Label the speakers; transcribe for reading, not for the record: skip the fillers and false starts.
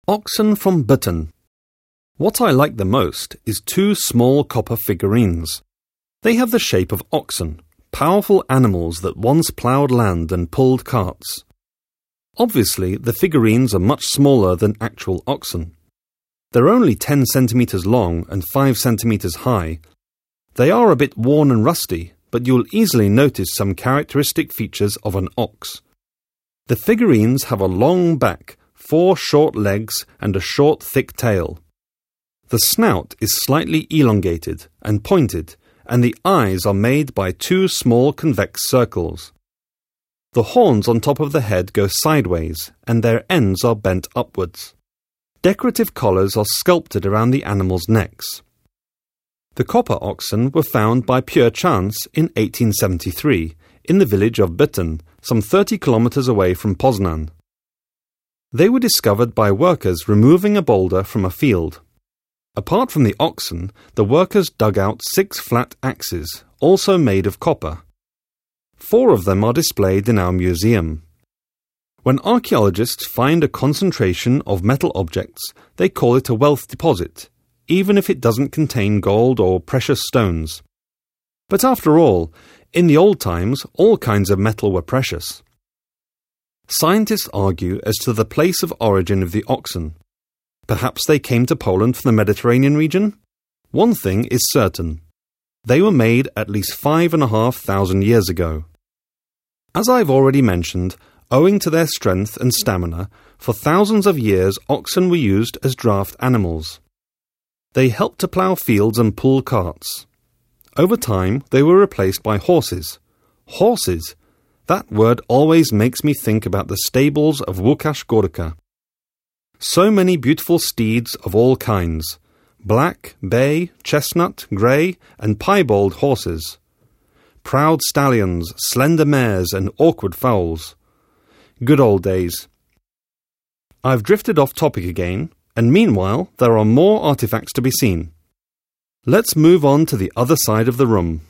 Speaker 1: Oxen from Button. What I like the most is two small copper figurines. They have the shape of oxen, powerful animals that once ploughed land and pulled carts. Obviously, the figurines are much smaller than actual oxen. They're only 10 centimeters long and 5 centimeters high. They are a bit worn and rusty, but you'll easily notice some characteristic features of an ox. The figurines have a long back, 4 short legs and a short thick tail. The snout is slightly elongated and pointed, and the eyes are made by 2 small convex circles. The horns on top of the head go sideways, and their ends are bent upwards. Decorative collars are sculpted around the animals' necks. The copper oxen were found by pure chance in 1873 in the village of Button, some 30 kilometers away from Poznan. They were discovered by workers removing a boulder from a field. Apart from the oxen, the workers dug out 6 flat axes, also made of copper. 4 of them are displayed in our museum. When archaeologists find a concentration of metal objects, they call it a wealth deposit, even if it doesn't contain gold or precious stones. But after all, in the old times, all kinds of metal were precious. Scientists argue as to the place of origin of the oxen. Perhaps they came to Poland from the Mediterranean region? One thing is certain. They were made at least 5,500 years ago. As I've already mentioned, owing to their strength and stamina, for thousands of years oxen were used as draft animals. They helped to plough fields and pull carts. Over time, they were replaced by horses. Horses! That word always makes me think about the stables of Łukasz Górka. So many beautiful steeds of all kinds, black, bay, chestnut, grey, and piebald horses. Proud stallions, slender mares, and awkward foals. Good old days. I've drifted off topic again, and meanwhile there are more artifacts to be seen. Let's move on to the other side of the room.